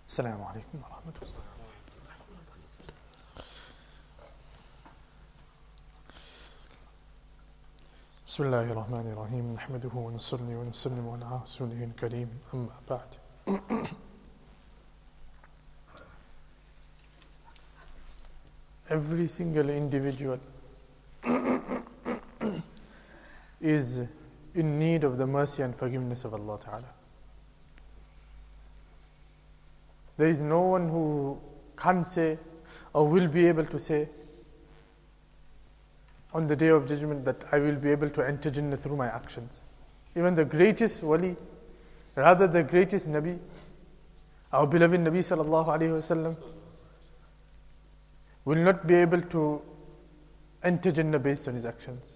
السلام عليكم ورحمة الله. بسم الله الرحمن الرحيم نحمده ونصلي ونسلم على رسوله الكريم أما بعد. Every single individual is in need of the mercy and forgiveness of Allah Ta'ala. There is no one who can say or will be able to say on the day of judgment that I will be able to enter Jannah through my actions. Even the greatest wali, rather the greatest Nabi, our beloved Nabi sallallahu alayhi wasallam, will not be able to enter Jannah based on his actions.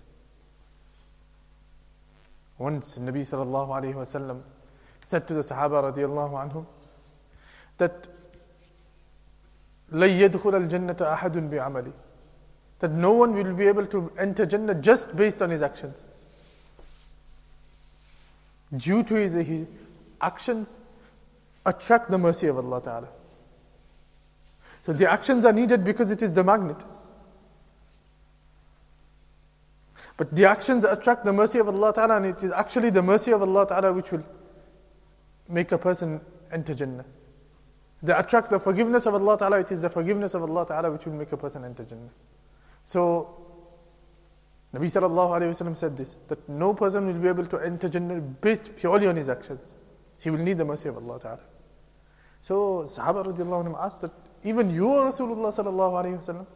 Once Nabi sallallahu alayhi wasallam said to the Sahaba radiyallahu anhum that لَن يَدْخُلَ الْجَنَّةَ أَحَدٌ بِعَمَلِهِ, that no one will be able to enter Jannah just based on his actions. Due to his actions attract the mercy of Allah Ta'ala. So the actions are needed because it is the magnet. But the actions attract the mercy of Allah Ta'ala, and it is actually the mercy of Allah Ta'ala which will make a person enter Jannah. They attract the forgiveness of Allah Ta'ala, it is the forgiveness of Allah Ta'ala which will make a person enter Jannah. So, Nabi sallallahu alayhi wa sallam said this, that no person will be able to enter Jannah based purely on his actions. He will need the mercy of Allah Ta'ala. So, Sahaba radiallahu anhum asked that, even you are Rasulullah sallallahu alayhi wa sallam?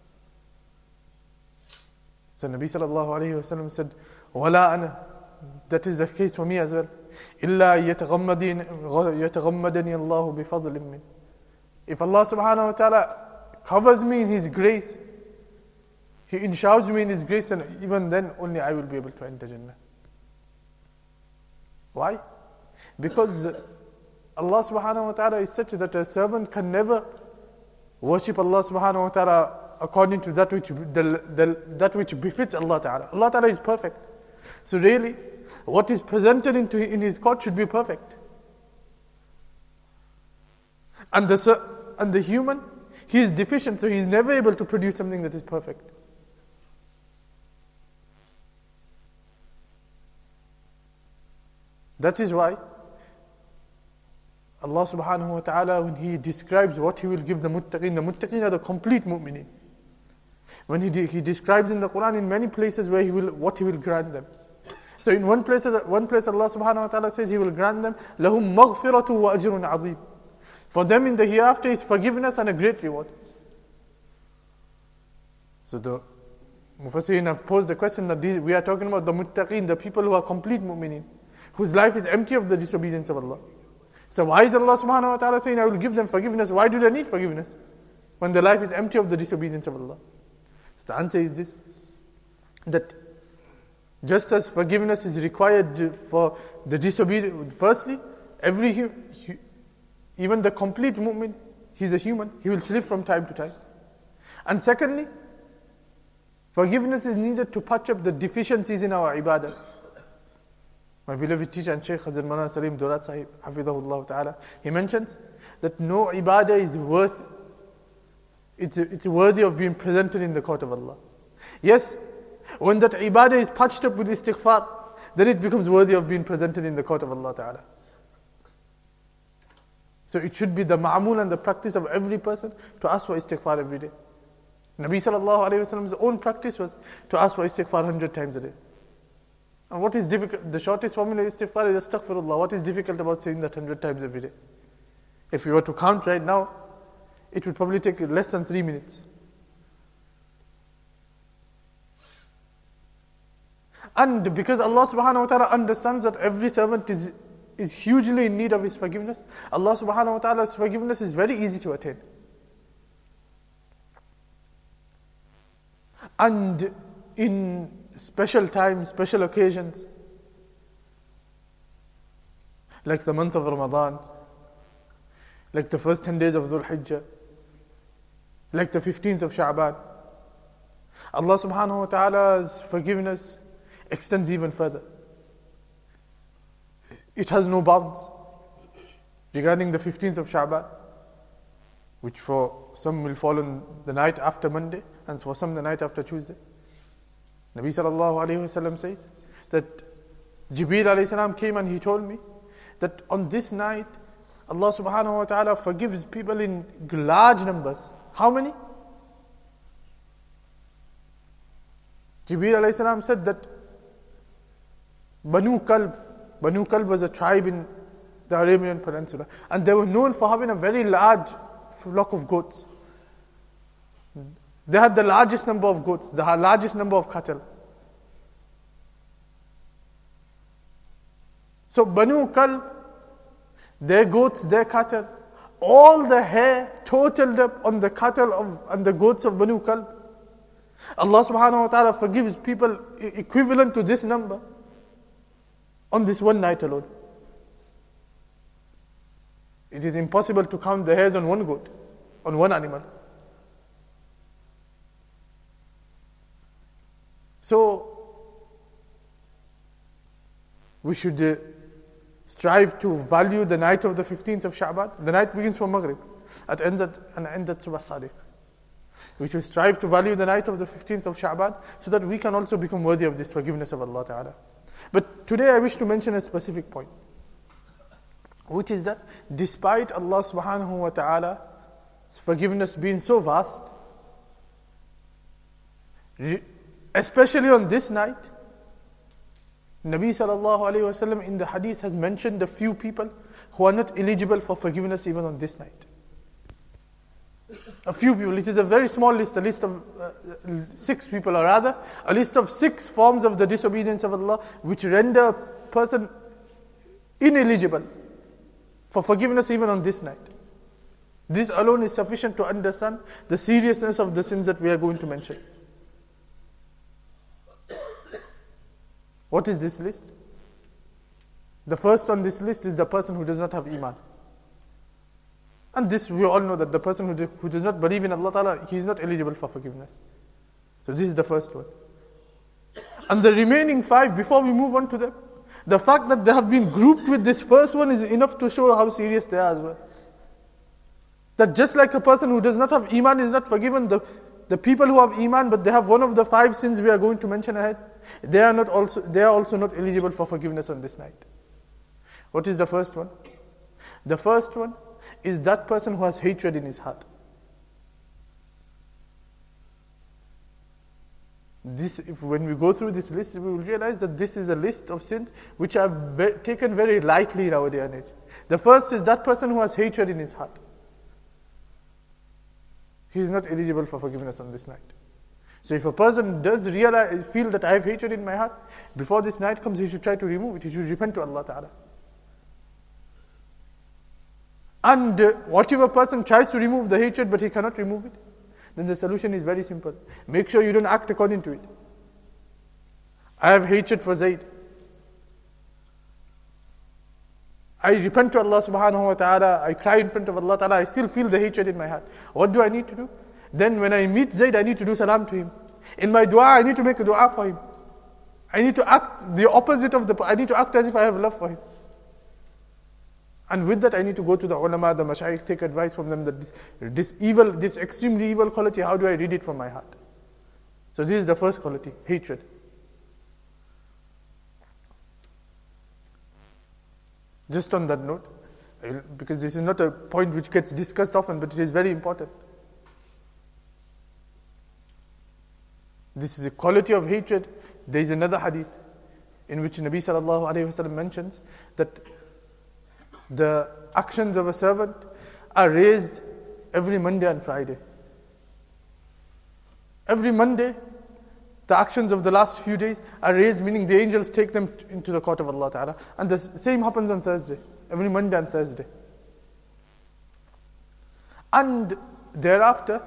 So, Nabi sallallahu alayhi wa sallam said, وَلَا أَنَا, that is the case for me as well. إِلَّا يَتَغَمَّدَنِي اللَّهُ بِفَضْلٍ مِّنْ. If Allah subhanahu wa ta'ala covers me in His grace, He enshrouds me in His grace, and even then only I will be able to enter Jannah. Why? Because Allah subhanahu wa ta'ala is such that a servant can never worship Allah subhanahu wa ta'ala according to that which befits Allah ta'ala. Allah ta'ala is perfect. So really, what is presented in His court should be perfect. And the human, he is deficient, so he is never able to produce something that is perfect. That is why Allah subhanahu wa ta'ala, when He describes what He will give the muttaqeen are the complete mu'mineen. When He describes in the Quran in many places where what He will grant them. So in one place Allah subhanahu wa ta'ala says He will grant them لَهُمْ مَغْفِرَةُ وَأَجْرٌ عَظِيمٌ. For them in the hereafter is forgiveness and a great reward. So the Mufassirin have posed the question that we are talking about the muttaqeen, the people who are complete mu'mineen, whose life is empty of the disobedience of Allah. So why is Allah subhanahu wa ta'ala saying I will give them forgiveness? Why do they need forgiveness when their life is empty of the disobedience of Allah? So the answer is this, that just as forgiveness is required for the disobedient, firstly, even the complete mu'min, he's a human, he will slip from time to time. And secondly, forgiveness is needed to patch up the deficiencies in our ibadah. My beloved teacher and Shaykh Hazrat Maulana Salim Durat Sahib, Hafidhahullah Ta'ala, he mentions that no ibadah is it's worthy of being presented in the court of Allah. Yes, when that ibadah is patched up with istighfar, then it becomes worthy of being presented in the court of Allah Ta'ala. So it should be the ma'amul and the practice of every person to ask for istighfar every day. Nabi sallallahu alayhi wa sallam's own practice was to ask for istighfar 100 times a day. And what is difficult? The shortest formula of istighfar is astaghfirullah. What is difficult about saying that 100 times every day? If we were to count right now, it would probably take less than 3 minutes. And because Allah subhanahu wa ta'ala understands that every servant is hugely in need of His forgiveness, Allah subhanahu wa ta'ala's forgiveness is very easy to attain. And in special times, special occasions, like the month of Ramadan, like the first 10 days of Dhul Hijjah, like the 15th of Sha'ban, Allah subhanahu wa ta'ala's forgiveness extends even further. It has no bounds. Regarding the 15th of Sha'ban, which for some will fall on the night after Monday, and for some the night after Tuesday. Nabi sallallahu alayhi wasallam says that Jibreel alayhi salam came and he told me that on this night, Allah subhanahu wa ta'ala forgives people in large numbers. How many? Jibreel alayhi salam said that Banu Kalb was a tribe in the Arabian Peninsula, and they were known for having a very large flock of goats. They had the largest number of goats, the largest number of cattle. So Banu Kalb, their goats, their cattle, all the hair totaled up on the cattle and the goats of Banu Kalb. Allah subhanahu wa ta'ala forgives people equivalent to this number on this one night alone. It is impossible to count the hairs on one goat, on one animal. So, we should strive to value the night of the 15th of Sha'ban. The night begins from Maghrib and ends at Subh Sadiq. We should strive to value the night of the 15th of Sha'ban so that we can also become worthy of this forgiveness of Allah Ta'ala. But today I wish to mention a specific point, which is that despite Allah subhanahu wa ta'ala's forgiveness being so vast, especially on this night, Nabi sallallahu alayhi wa sallam in the hadith has mentioned a few people who are not eligible for forgiveness even on this night. A few people, it is a very small list, a list of 6 people, or rather, a list of 6 forms of the disobedience of Allah which render a person ineligible for forgiveness even on this night. This alone is sufficient to understand the seriousness of the sins that we are going to mention. What is this list? The first on this list is the person who does not have Iman. And this we all know that the person who does not believe in Allah Ta'ala, he is not eligible for forgiveness. So this is the first one. And the remaining 5, before we move on to them, the fact that they have been grouped with this first one is enough to show how serious they are as well. That just like a person who does not have Iman is not forgiven, the people who have Iman but they have one of the 5 sins we are going to mention ahead, they are also not eligible for forgiveness on this night. What is the first one? The first one is that person who has hatred in his heart. When we go through this list, we will realize that this is a list of sins which are taken very lightly in our day and age. The first is that person who has hatred in his heart. He is not eligible for forgiveness on this night. So if a person does feel that I have hatred in my heart, before this night comes, he should try to remove it. He should repent to Allah Ta'ala. And whatever person tries to remove the hatred but he cannot remove it, then the solution is very simple. Make sure you don't act according to it. I have hatred for Zayd. I repent to Allah subhanahu wa ta'ala, I cry in front of Allah ta'ala, I still feel the hatred in my heart. What do I need to do? Then when I meet Zayd, I need to do salam to him. In my dua, I need to make a dua for him. I need to act the opposite of I need to act as if I have love for him. And with that, I need to go to the ulama, the mashayikh, take advice from them that this extremely evil quality, how do I rid it from my heart? So this is the first quality, hatred. Just on that note, because this is not a point which gets discussed often, but it is very important. This is a quality of hatred. There is another hadith in which Nabi sallallahu alayhi wa sallam mentions that the actions of a servant are raised every Monday and Friday. Every Monday, the actions of the last few days are raised, meaning the angels take them into the court of Allah Ta'ala. And the same happens on Thursday, every Monday and Thursday. And thereafter,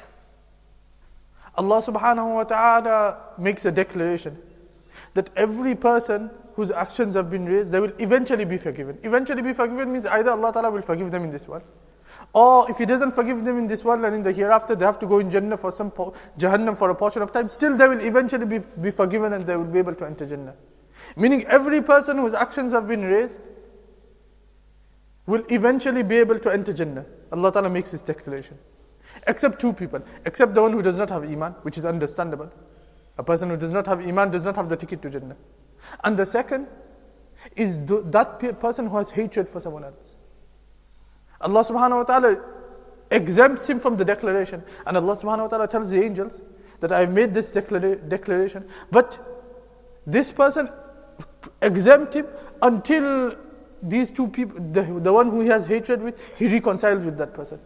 Allah Subhanahu wa Ta'ala makes a declaration that every person whose actions have been raised, they will eventually be forgiven. Eventually be forgiven means either Allah Ta'ala will forgive them in this world, or if He doesn't forgive them in this world and in the hereafter, they have to go in Jannah for Jahannam for a portion of time, still they will eventually be forgiven and they will be able to enter Jannah. Meaning every person whose actions have been raised will eventually be able to enter Jannah. Allah Ta'ala makes this declaration. Except two people. Except the one who does not have Iman, which is understandable. A person who does not have Iman does not have the ticket to Jannah. And the second is that person who has hatred for someone else. Allah Subhanahu Wa Ta'ala exempts him from the declaration. And Allah Subhanahu Wa Ta'ala tells the angels that I have made this declaration. But this person exempt him until these two people, the one who he has hatred with, he reconciles with that person.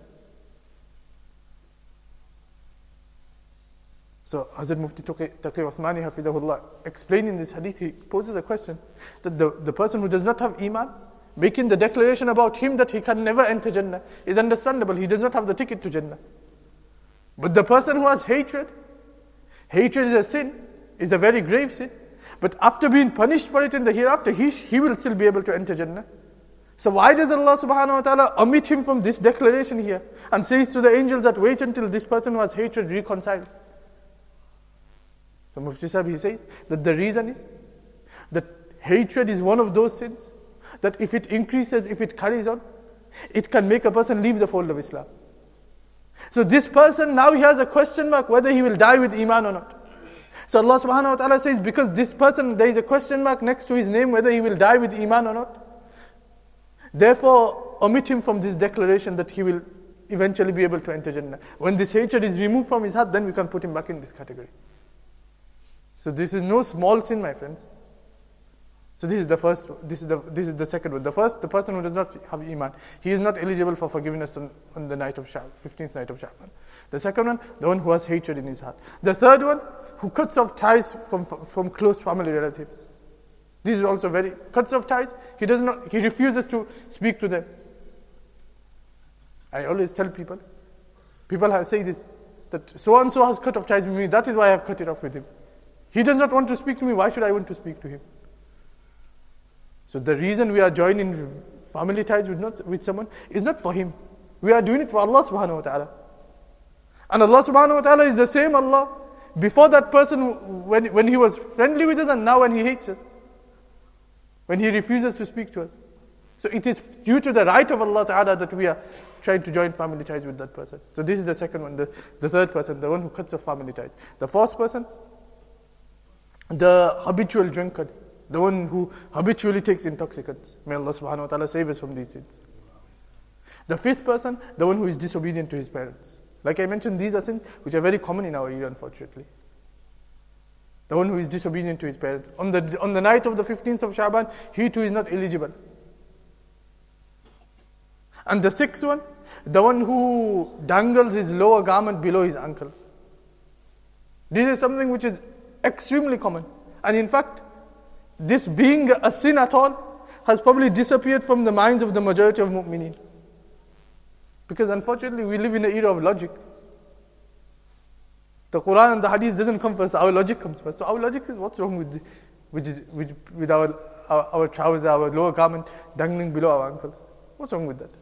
So Hazrat Mufti Taqi Uthmani Hafidahullah, explaining this hadith, he poses a question that the person who does not have Iman, making the declaration about him that he can never enter Jannah, is understandable. He does not have the ticket to Jannah. But the person who has hatred is a sin, is a very grave sin. But after being punished for it in the hereafter, he will still be able to enter Jannah. So why does Allah Subhanahu Wa Ta'ala omit him from this declaration here and says to the angels that wait until this person who has hatred reconciles? So Mufti Sahib, he says that the reason is that hatred is one of those sins that if it increases, if it carries on, it can make a person leave the fold of Islam. So this person, now he has a question mark whether he will die with Iman or not. So Allah Subhanahu Wa Ta'ala says, because this person, there is a question mark next to his name whether he will die with Iman or not. Therefore, omit him from this declaration that he will eventually be able to enter Jannah. When this hatred is removed from his heart, then we can put him back in this category. So this is no small sin, my friends. So this is the first, this is the second one. The first, the person who does not have Iman, he is not eligible for forgiveness on the night of Sha'ban, 15th night of Sha'ban. The second one, the one who has hatred in his heart. The third one, who cuts off ties from close family relatives. This is also very, cuts off ties, he refuses to speak to them. I always tell people say this, that so and so has cut off ties with me, that is why I have cut it off with him. He does not want to speak to me, why should I want to speak to him? So the reason we are joining family ties with someone is not for him. We are doing it for Allah Subhanahu Wa Ta'ala. And Allah Subhanahu Wa Ta'ala is the same Allah before that person when he was friendly with us and now when he hates us. When he refuses to speak to us. So it is due to the right of Allah Ta'ala that we are trying to join family ties with that person. So this is the second one, the third person, the one who cuts off family ties. The fourth person, the habitual drunkard, the one who habitually takes intoxicants. May Allah Subhanahu Wa Ta'ala save us from these sins. The fifth person, the one who is disobedient to his parents. Like I mentioned, these are sins which are very common in our era, unfortunately. The one who is disobedient to his parents. On the night of the 15th of Sha'ban, he too is not eligible. And the sixth one, the one who dangles his lower garment below his ankles. This is something which is extremely common. And in fact, this being a sin at all has probably disappeared from the minds of the majority of mu'mineen. Because unfortunately, we live in an era of logic. The Quran and the Hadith doesn't come first, our logic comes first. So our logic says, what's wrong with our trousers, our lower garment dangling below our ankles? What's wrong with that?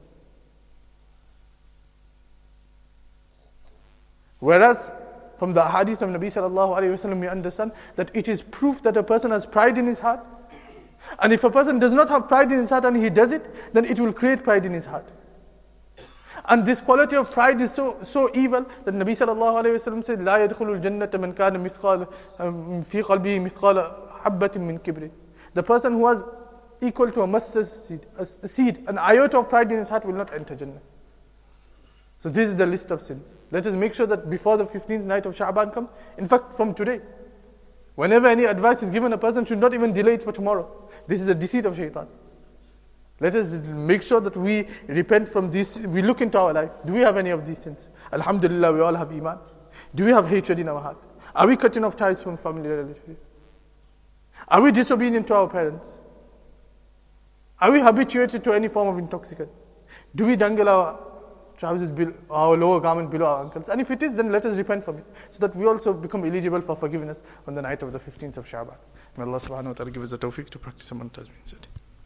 Whereas, from the Hadith of Nabi Sallallahu Alaihi Wasallam, we understand that it is proof that a person has pride in his heart. And if a person does not have pride in his heart and he does it, then it will create pride in his heart. And this quality of pride is so evil that Nabi Sallallahu Alaihi Wasallam said, لا يدخل الجنة من كان مثقال في قلبه مثقال حبة من كبر. The person who has equal to a mustard seed, an iota of pride in his heart will not enter Jannah. So this is the list of sins. Let us make sure that before the 15th night of Sha'ban comes, in fact from today, whenever any advice is given, a person should not even delay it for tomorrow. This is a deceit of shaitan. Let us make sure that we repent from this, we look into our life. Do we have any of these sins? Alhamdulillah, we all have Iman. Do we have hatred in our heart? Are we cutting off ties from family relatives? Are we disobedient to our parents? Are we habituated to any form of intoxicant? Do we dangle our trousers below, our lower garment below our ankles? And if it is, then let us repent from it, so that we also become eligible for forgiveness on the night of the 15th of Sha'ban. May Allah Subhanahu Wa Ta'ala give us the tawfiq to practice what has been said.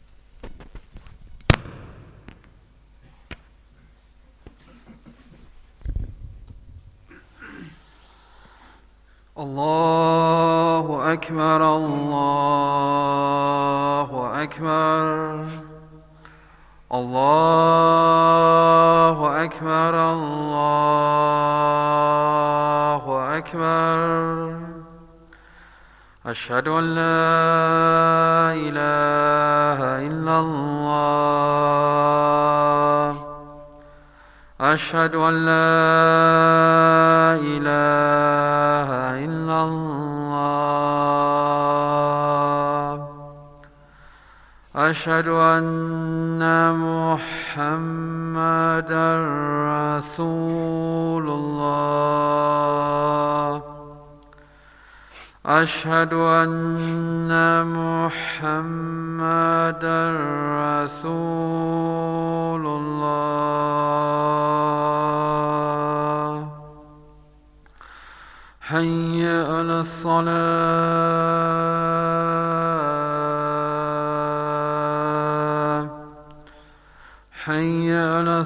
Allahu Akbar, Allahu Akbar. الله أكبر الله أكبر. أشهد أن لا إله إلا الله. أشهد أن لا إله إلا الله. أشهد أن محمدًا رسول الله. أشهد أن محمدًا رسول الله. حي على الصلاة. حي على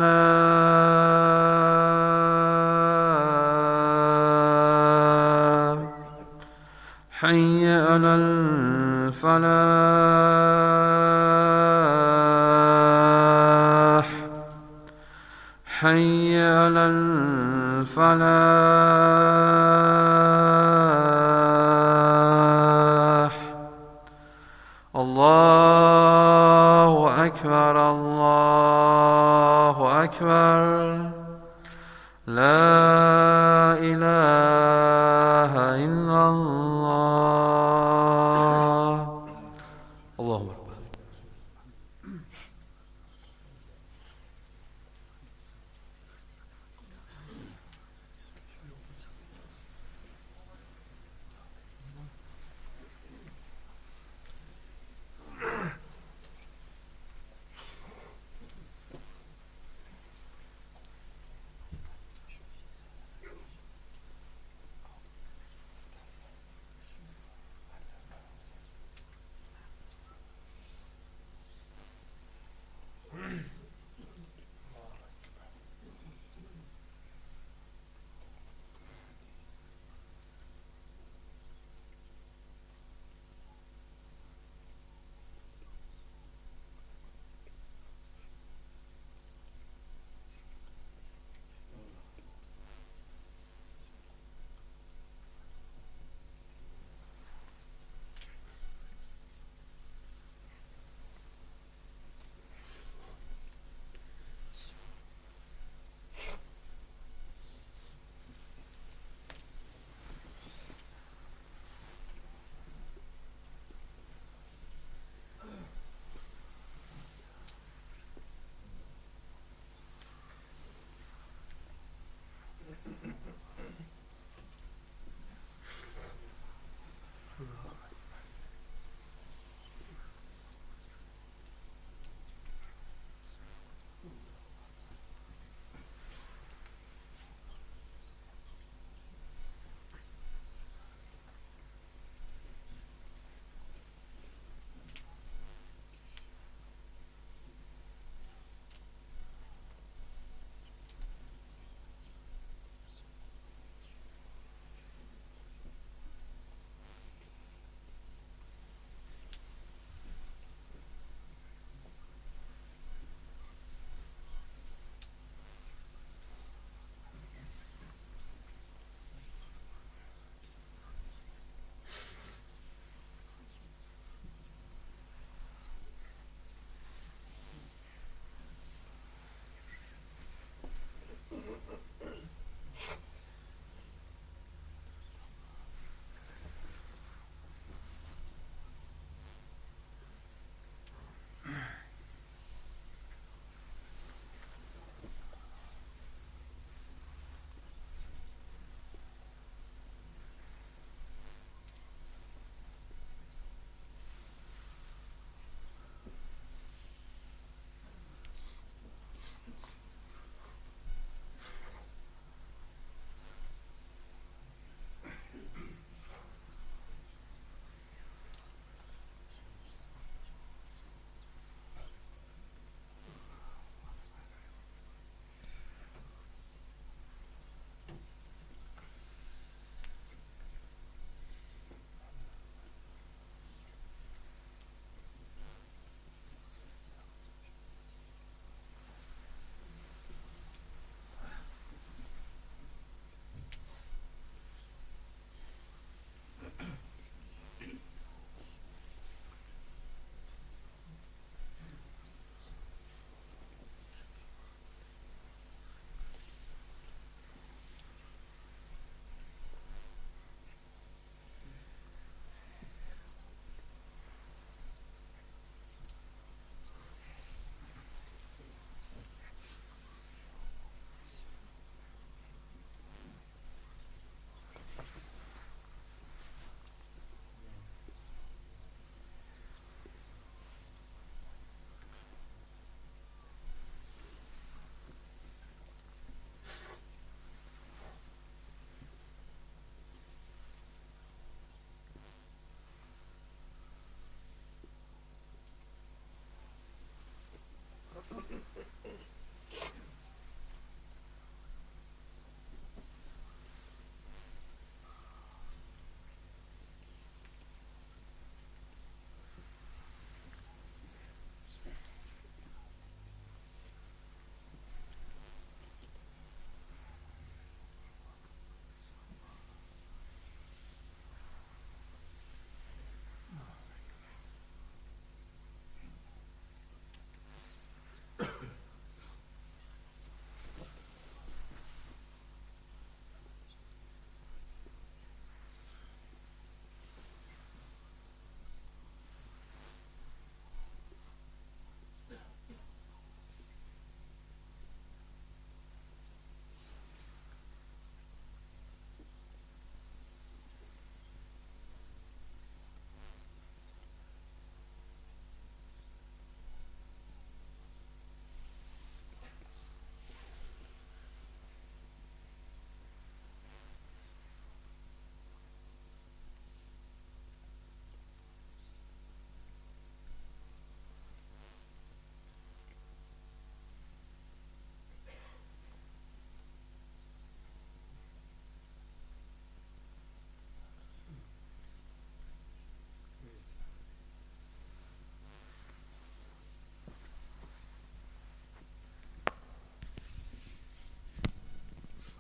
الصلاة. حي على الفلاح. حي على الفلاح. الله أكبر الله أكبر. لا إله إلا الله. اللهم رب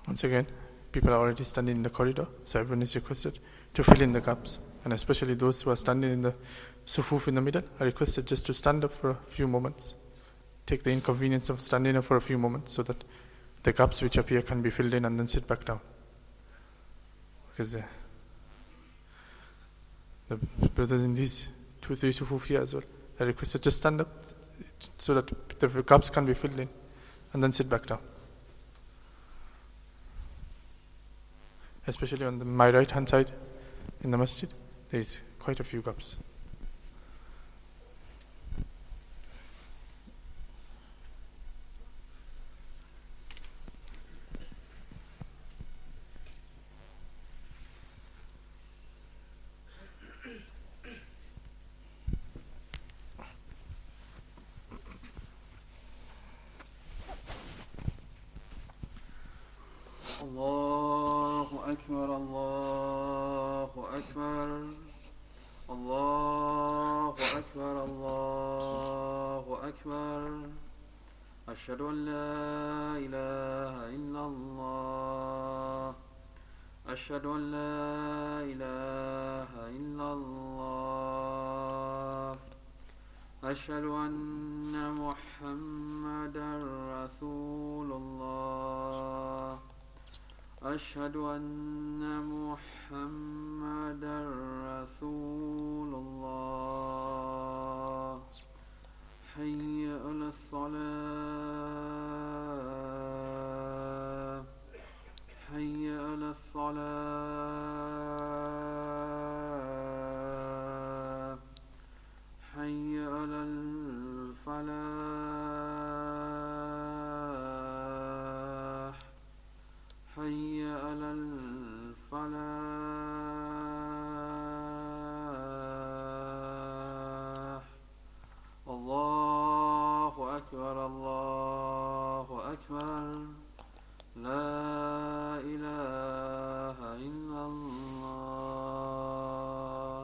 Once again, people are already standing in the corridor, so everyone is requested to fill in the gaps. And especially those who are standing in the sufuf in the middle are requested just to stand up for a few moments. Take the inconvenience of standing up for a few moments so that the gaps which appear can be filled in, and then sit back down. Because the brothers in these 2-3 sufuf here as well are requested to stand up so that the gaps can be filled in, and then sit back down. Especially on my right hand side in the masjid, there is quite a few gaps. Allahu Akbar, Allahu Akbar, Allahu Akbar, Allahu Akbar. Ashhadu an la ilaha illallah. Ashhadu an la ilaha illallah. Ashhadu anna Muhammadan Rasulullah. أشهد أن محمدا رسول الله. حي على الصلاة. حي على الصلاة. حي على الفلاح. حي على الفلاح. الله أكبر، الله أكبر. لا إله إلا الله.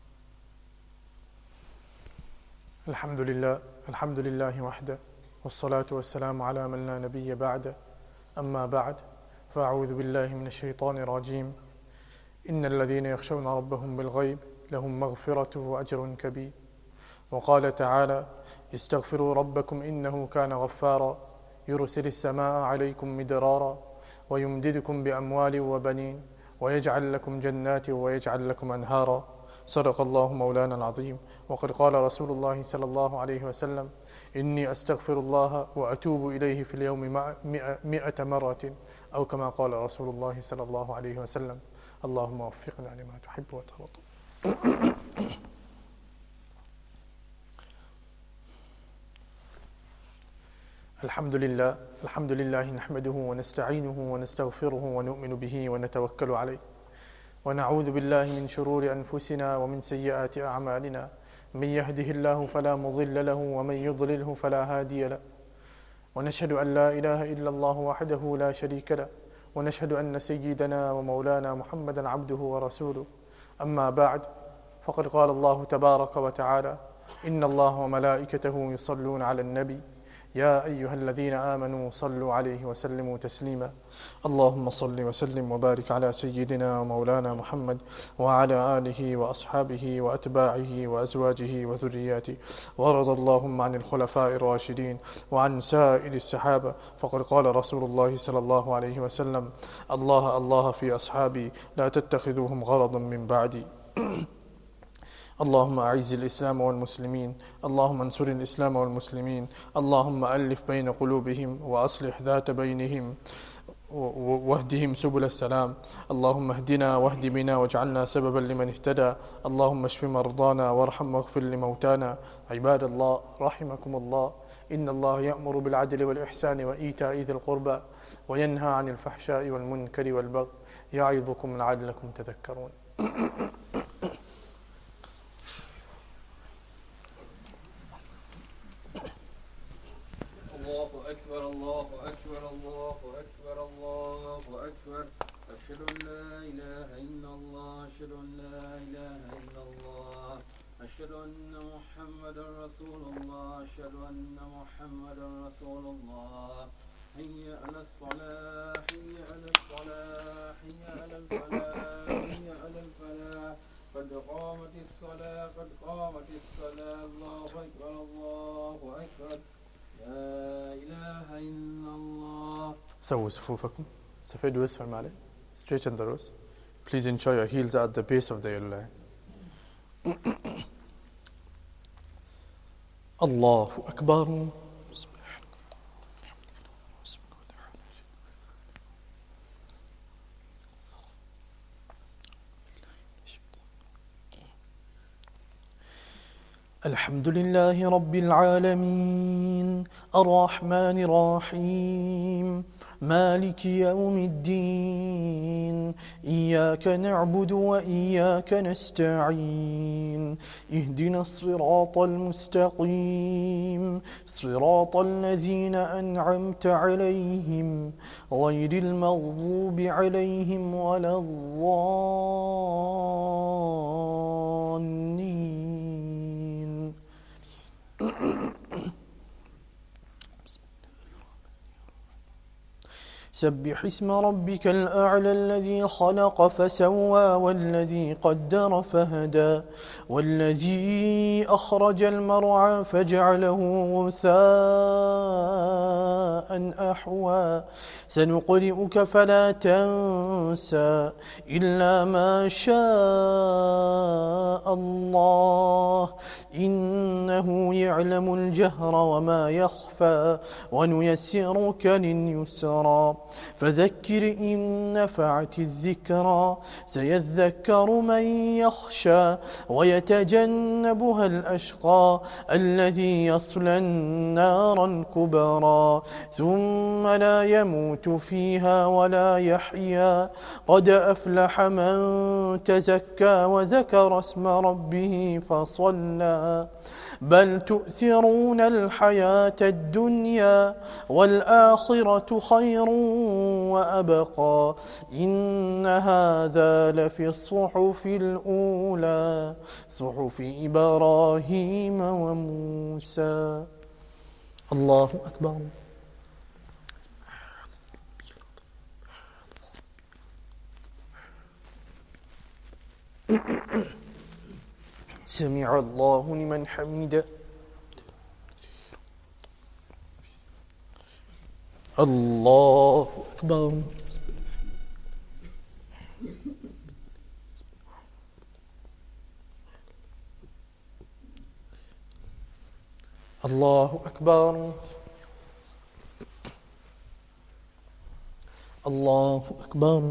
الحمد لله وحده، والصلاة والسلام على من لا نبي بعده. أما بعد، فأعوذ بالله من الشيطان الرجيم. إن الذين يخشون ربهم بالغيب لهم مغفرة وأجر كبير. وقال تعالى: استغفروا ربكم إنه كان غفارا يرسل السماء عليكم مدرارا ويمددكم بأموال وبنين ويجعل لكم جنات ويجعل لكم أنهارا. صدق الله مولانا العظيم. وقد قال رسول الله صلى الله عليه وسلم: إني أستغفر الله وأتوب إليه في اليوم 100 مرة، أو كما قال رسول الله صلى الله عليه وسلم. اللهم وفقنا لما تحب وترضى. الحمد لله نحمده ونستعينه ونستغفره ونؤمن به ونتوكل عليه، ونعوذ بالله من شرور أنفسنا ومن سيئات أعمالنا. من يهده الله فلا مضل له ومن يضلله فلا هادي له. ونشهد أن لا إله إلا الله وحده لا شريك له، ونشهد أن سيدنا ومولانا محمدا عبده ورسوله. أما بعد، فقد قال الله تبارك وتعالى: إن الله وملائكته يصلون على النبي يا أيها الذين آمنوا صلوا عليه وسلموا تسليما. اللهم صل وسلم وبارك على سيدنا ومولانا محمد وعلى آله وأصحابه وأتباعه وأزواجه وذرياته، ورض اللهم عن الخلفاء الراشدين وعن سائر الصحابة. فقد قال رسول الله صلى الله عليه وسلم: الله الله في أصحابي لا تتخذوهم غرضا من بعدي. اللهم أعز الإسلام والمسلمين، اللهم انصر الإسلام والمسلمين، اللهم ألف بين قلوبهم وأصلح ذات بينهم واهدهم سبل السلام. اللهم اهدنا واهد بنا واجعلنا سببا لمن اهتدى. اللهم اشف مرضانا وارحم واغفر لموتانا. عباد الله رحمكم الله، إن الله يأمر بالعدل والإحسان وإيتاء ذي القربى وينهى عن الفحشاء والمنكر والبغي يعظكم لعلكم تذكرون. الله أكبر، الله أكبر، الله أكبر، الله أكبر. أشهد أن لا إله إلا الله. أشهد أن لا إله إلا الله. أشهد أن محمدا رسول الله. أشهد أن محمدا رسول الله. حي على الصلاة، حي على سووا صفوفكم سفيدوا اسفل معلي. Straighten the rows. Please ensure your heels are at the base of the yellow line. Allahu Akbar. الحمد لله رب العالمين الرحمن الرحيم مالك يوم الدين إياك نعبد وإياك نستعين اهدنا الصراط المستقيم صراط الذين أنعمت عليهم غير المغضوب عليهم ولا الضالين. سبح اسم ربك الأعلى الذي خلق فسوى والذي قدر فهدى والذي أخرج المرعى فجعله غثاء أحوى سنقرئك فلا تنسى إلا ما شاء الله إنه يعلم الجهر وما يخفى ونيسرك لليسرى فذكر إن نفعت الذكرى سيذكر من يخشى ويتجنبها الأشقى الذي يصلى النار الكبرى ثم لا يموت فيها ولا يحيا قد أفلح من تزكى وذكر اسم ربه فصلى بل تؤثرون الحياة الدنيا والآخرة خير وأبقى إن هذا لفي الصحف الأولى صحف إبراهيم وموسى. الله أكبر. سمع الله لمن حمده. الله أكبر. الله أكبر. الله أكبر.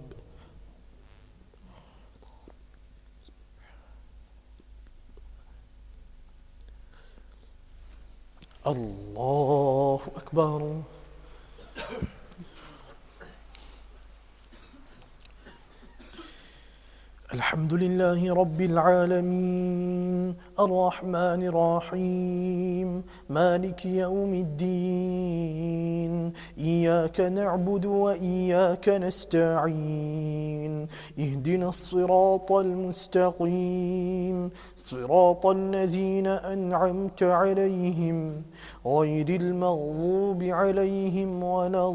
الله أكبر. الحمد لله رب العالمين الرحمن الرحيم مالك يوم الدين إياك نعبد وإياك نستعين اهدنا الصراط المستقيم صراط الذين أنعمت عليهم غير المغضوب عليهم ولا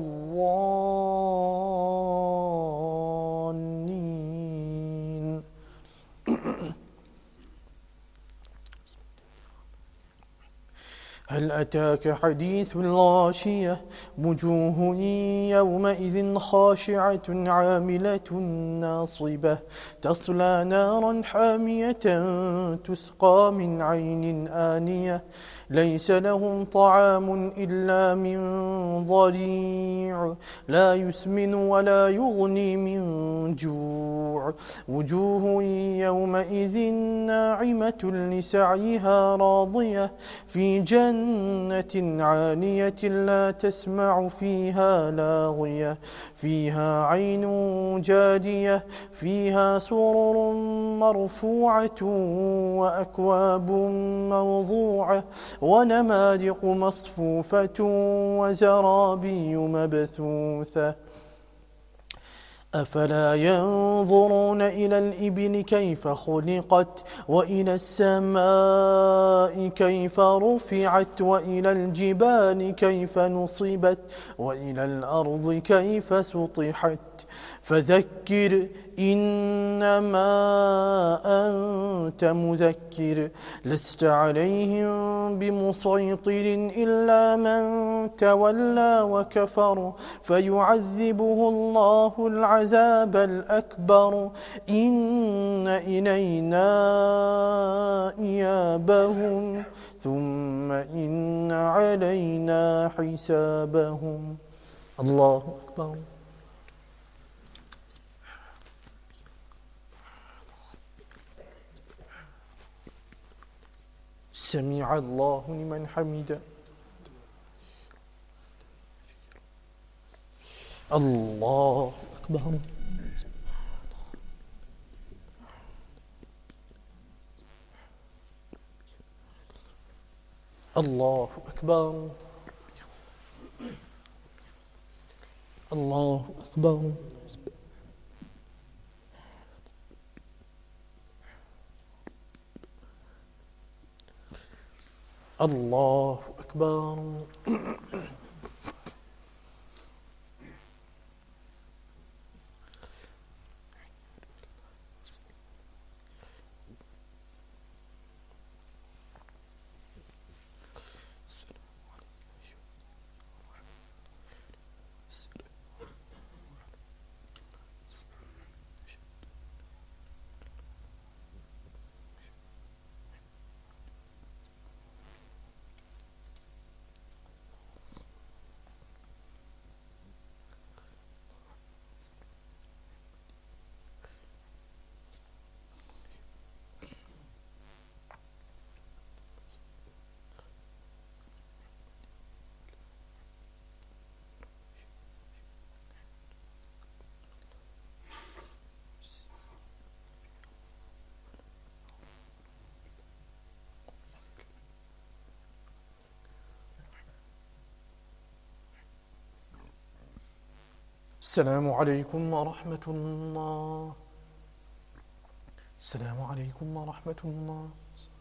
الضالين. هل أتاك حديث الغاشية وجوه يومئذ خاشعة عاملة ناصبة تصلى نارا حامية تسقى من عين آنية ليس لهم طعام إلا من ضريع لا يسمن ولا يغني من جوع وجوه يومئذ ناعمة لسعيها راضية في جنة عالية لا تسمع فيها لاغية فيها عين جارية فيها سرر مرفوعة وأكواب موضوعة ونمارق مصفوفة وزرابي مبثوثة أفلا ينظرون إلى الإبل كيف خلقت وإلى السماء كيف رفعت وإلى الجبال كيف نصبت وإلى الأرض كيف سطحت فذكر إنما أنت مذكر لست عليهم بمسيطر إلا من تولى وكفر فيعذبه الله العذاب الأكبر إن إلينا إيابهم ثم إن علينا حسابهم. الله أكبر. سمع الله لمن حمده. الله أكبر. الله أكبر. الله أكبر. الله أكبر. السلام عليكم ورحمة الله. السلام عليكم ورحمة الله.